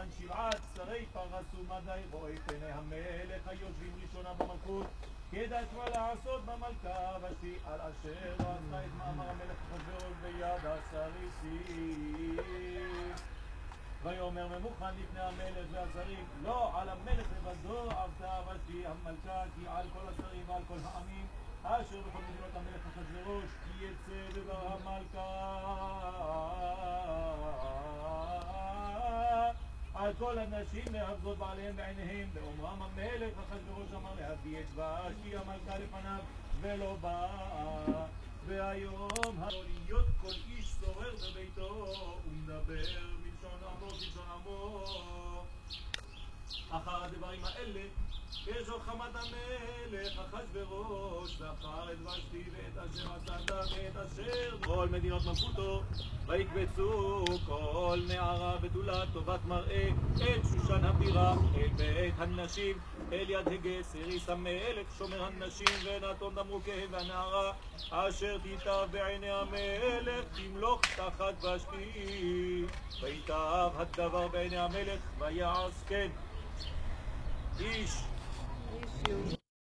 שבעת שרי פרס ומדי רואי פני המלך היושבים ראשונה במלכות כדאי מה לעשות במלכה ושתי על אשר לא עשה את מאמר המלך אחשוורוש ביד הסריסים ויאמר ממוכן לפני המלך והשרים לא על המלך לבדו עבדה ושתי המלכה כי על כל השרים ועל כל העמים אשר בכל מדינות המלך אחשוורוש כי יצא דבר המלכה על כל הנשים להבזות בעליהם בעיניהם באומרם המלך אחשוורוש אמר להביא את ושתי המלכה לפניו ולא באה והיום להיות כל איש שורר בביתו ומדבר מלשון עמו כלשון עמו אחר הדברים האלה וזו חמת המלך אחשוורוש ואחר את ושתי ואת אשר עשתה ואת אשר כל מדינות מלכותו ויקבצו כל נערה בתולה טובת מראה את שושן הבירה אל בית הנשים אל יד הגה סריס המלך שומר הנשים ונתון דמרוקיהם והנערה אשר תיטב בעיני המלך תמלוך תחת ושתי ויטב הדבר בעיני המלך ויעש כן איש